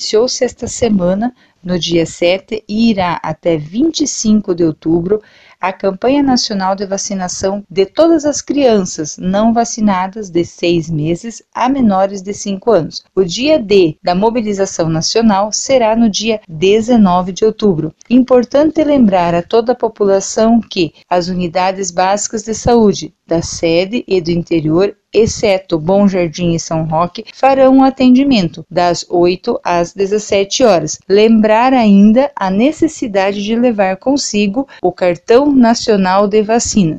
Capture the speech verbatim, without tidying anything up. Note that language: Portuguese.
iniciou-se esta semana, no dia sete, e irá até vinte e cinco de outubro, a campanha nacional de vacinação de todas as crianças não vacinadas de seis meses a menores de cinco anos. O dia D da mobilização nacional será no dia dezenove de outubro. Importante lembrar a toda a população que as unidades básicas de saúde da sede e do interior, exceto Bom Jardim e São Roque, farão o atendimento das oito às dezessete horas. Lembrar ainda a necessidade de levar consigo o cartão nacional de vacina.